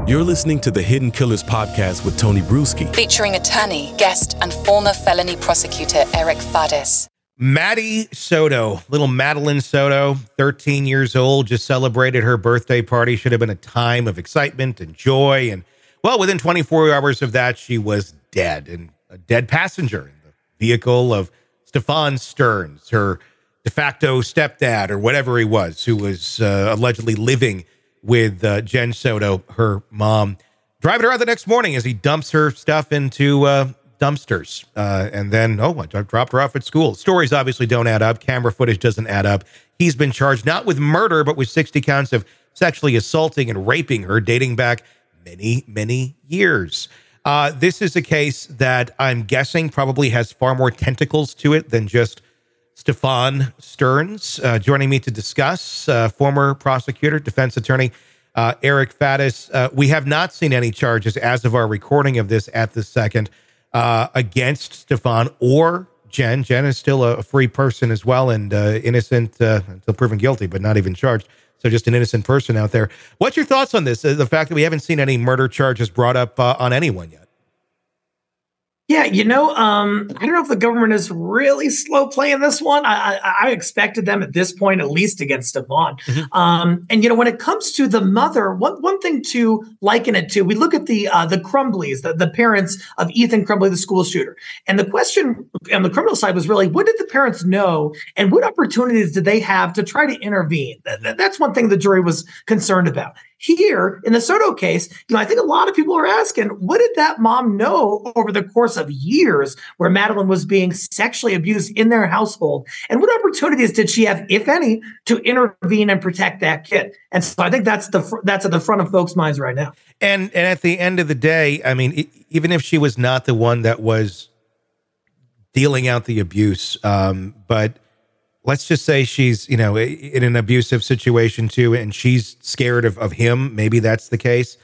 You're listening to the Hidden Killers podcast with Tony Bruschi, featuring attorney, guest, and former felony prosecutor Eric Fadis. Maddie Soto, little Madeline Soto, 13 years old, just celebrated her birthday party. Should have been a time of excitement and joy. And, well, within 24 hours of that, she was dead, and a dead passenger in the vehicle of Stefan Stearns, her de facto stepdad or whatever he was, who was allegedly living with Jen Soto, her mom, driving her out the next morning as he dumps her stuff into dumpsters. And then, I dropped her off at school. Stories obviously don't add up. Camera footage doesn't add up. He's been charged not with murder, but with 60 counts of sexually assaulting and raping her, dating back many, many years. This is a case that I'm guessing probably has far more tentacles to it than just Stefan Stearns. Joining me to discuss, former prosecutor, defense attorney, Eric Fadis. We have not seen any charges as of our recording of this at this second against Stefan or Jen. Jen is still a free person as well and innocent until proven guilty, but not even charged. So just an innocent person out there. What's your thoughts on this? The fact that we haven't seen any murder charges brought up on anyone yet? Yeah, I don't know if the government is really slow playing this one. I expected them at this point, at least against Stefan. Mm-hmm. And when it comes to the mother, one thing to liken it to, we look at the Crumbleys, the parents of Ethan Crumbley, the school shooter. And the question on the criminal side was really, what did the parents know and what opportunities did they have to try to intervene? That's one thing the jury was concerned about. Here, in the Soto case, I think a lot of people are asking, what did that mom know over the course of years where Madeline was being sexually abused in their household? And what opportunities did she have, if any, to intervene and protect that kid? And so I think that's at the front of folks' minds right now. And at the end of the day, I mean, even if she was not the one that was dealing out the abuse, but let's just say she's, in an abusive situation too, and she's scared of him. Maybe that's the case.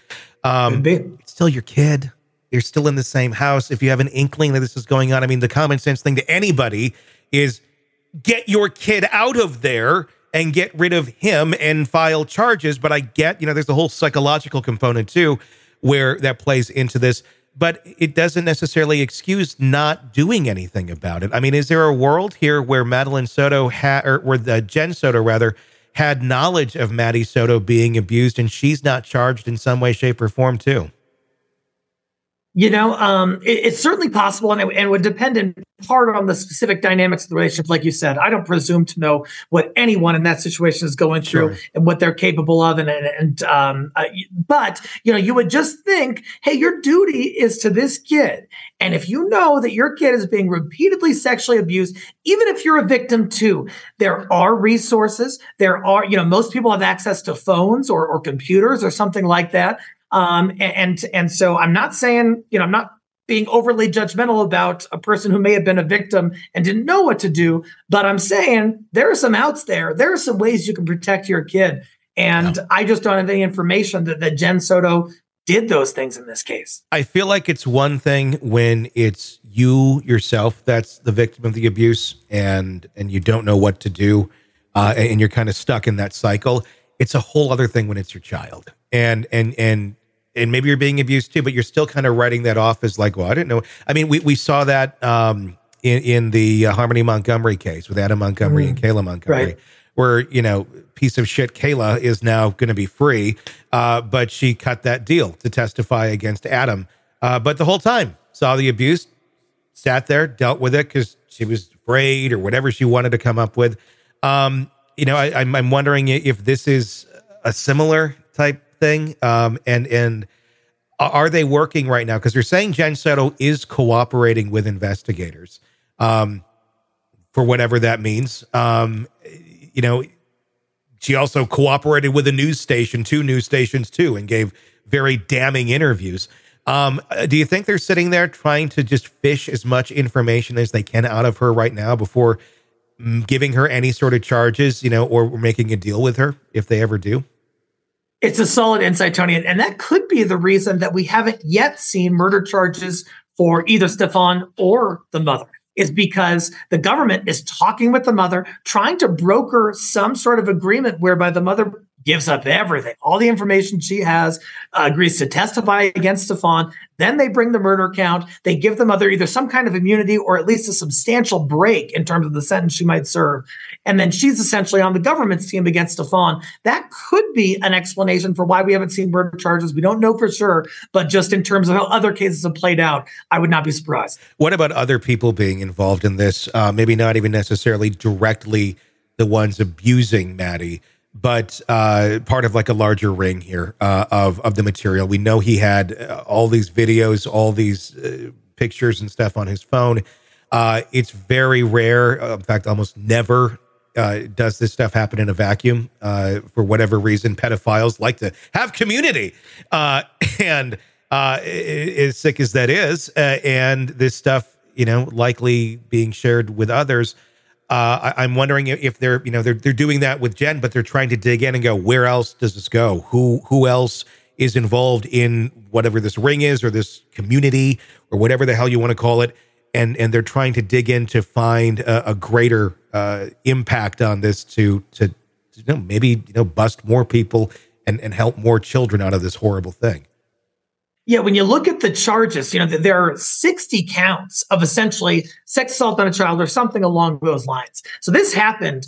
It's still your kid. You're still in the same house. If you have an inkling that this is going on, I mean, the common sense thing to anybody is get your kid out of there and get rid of him and file charges. But I get, there's a whole psychological component too, where that plays into this. But it doesn't necessarily excuse not doing anything about it. I mean, is there a world here where Madeline Soto Jen Soto rather had knowledge of Maddie Soto being abused and she's not charged in some way, shape, or form too? It's certainly possible, and it would depend in part on the specific dynamics of the relationship. Like you said, I don't presume to know what anyone in that situation is going through and what they're capable of. But you would just think, hey, your duty is to this kid. And if you know that your kid is being repeatedly sexually abused, even if you're a victim too, there are resources. There are, most people have access to phones or computers or something like that. And so I'm not saying, I'm not being overly judgmental about a person who may have been a victim and didn't know what to do, but I'm saying there are some outs there. There are some ways you can protect your kid. And I just don't have any information that Jen Soto did those things in this case. I feel like it's one thing when it's you yourself that's the victim of the abuse and you don't know what to do and you're kind of stuck in that cycle. It's a whole other thing when it's your child. And maybe you're being abused too, but you're still kind of writing that off as like, well, I didn't know. I mean, we saw that in the Harmony Montgomery case with Adam Montgomery and Kayla Montgomery, where, piece of shit Kayla is now going to be free, but she cut that deal to testify against Adam. But the whole time saw the abuse, sat there, dealt with it because she was afraid or whatever she wanted to come up with. I'm wondering if this is a similar type thing, and are they working right now? Because they're saying Jen Soto is cooperating with investigators, for whatever that means. She also cooperated with two news stations too, and gave very damning interviews. Do you think they're sitting there trying to just fish as much information as they can out of her right now before giving her any sort of charges, or making a deal with her if they ever do? It's a solid insight, Tony. And that could be the reason that we haven't yet seen murder charges for either Stefan or the mother, is because the government is talking with the mother, trying to broker some sort of agreement whereby the mother gives up everything, all the information she has, agrees to testify against Stefan. Then they bring the murder count. They give them either some kind of immunity or at least a substantial break in terms of the sentence she might serve. And then she's essentially on the government's team against Stefan. That could be an explanation for why we haven't seen murder charges. We don't know for sure, but just in terms of how other cases have played out, I would not be surprised. What about other people being involved in this? Maybe not even necessarily directly the ones abusing Maddie, but part of like a larger ring here of the material. We know he had all these videos, all these pictures and stuff on his phone. It's very rare. In fact, almost never does this stuff happen in a vacuum. For whatever reason, pedophiles like to have community. And as sick as that is, and this stuff, likely being shared with others, I'm wondering if they're doing that with Jen, but they're trying to dig in and go, where else does this go? Who else is involved in whatever this ring is or this community or whatever the hell you want to call it? And they're trying to dig in to find a greater impact on this to maybe bust more people and help more children out of this horrible thing. Yeah, when you look at the charges, there are 60 counts of essentially sex assault on a child or something along those lines. So this happened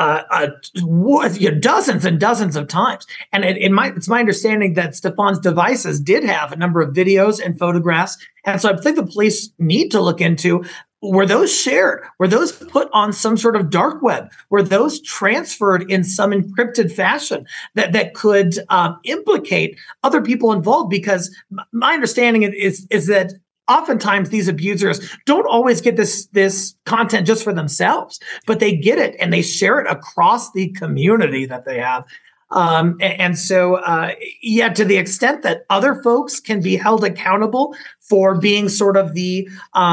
dozens and dozens of times. And it's my understanding that Stefan's devices did have a number of videos and photographs. And so I think the police need to look into, were those shared? Were those put on some sort of dark web? Were those transferred in some encrypted fashion that could implicate other people involved? Because my understanding is that oftentimes these abusers don't always get this content just for themselves, but they get it and they share it across the community that they have. And so, to the extent that other folks can be held accountable for being sort of the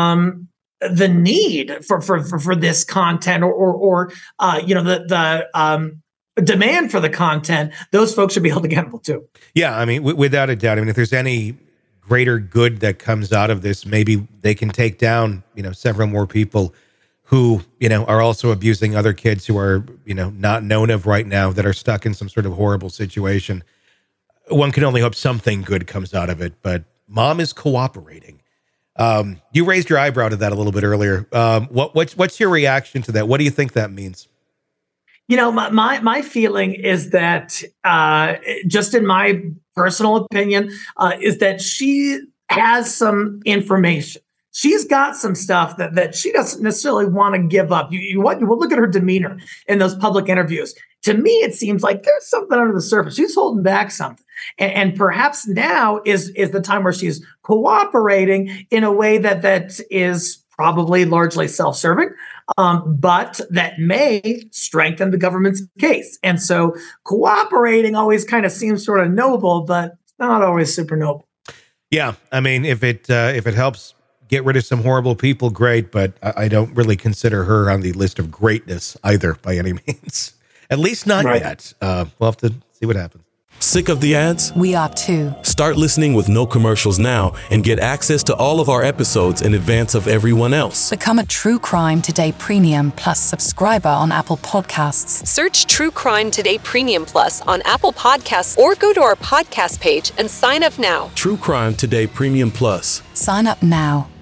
need for this content or the demand for the content, those folks should be held accountable too. Yeah, I mean, without a doubt. I mean, if there's any greater good that comes out of this, maybe they can take down, several more people who, are also abusing other kids who are, not known of right now, that are stuck in some sort of horrible situation. One can only hope something good comes out of it, but mom is cooperating. You raised your eyebrow to that a little bit earlier. What's your reaction to that? What do you think that means? My feeling is that, just in my personal opinion, is that she has some information. She's got some stuff that she doesn't necessarily want to give up. You look at her demeanor in those public interviews. To me, it seems like there's something under the surface. She's holding back something. And perhaps now is the time where she's cooperating in a way that is probably largely self-serving, but that may strengthen the government's case. And so cooperating always kind of seems sort of noble, but it's not always super noble. Yeah, I mean, if it helps get rid of some horrible people, great, but I don't really consider her on the list of greatness either by any means. At least not yet. We'll have to see what happens. Sick of the ads? We are too. Start listening with no commercials now and get access to all of our episodes in advance of everyone else. Become a True Crime Today Premium Plus subscriber on Apple Podcasts. Search True Crime Today Premium Plus on Apple Podcasts or go to our podcast page and sign up now. True Crime Today Premium Plus. Sign up now.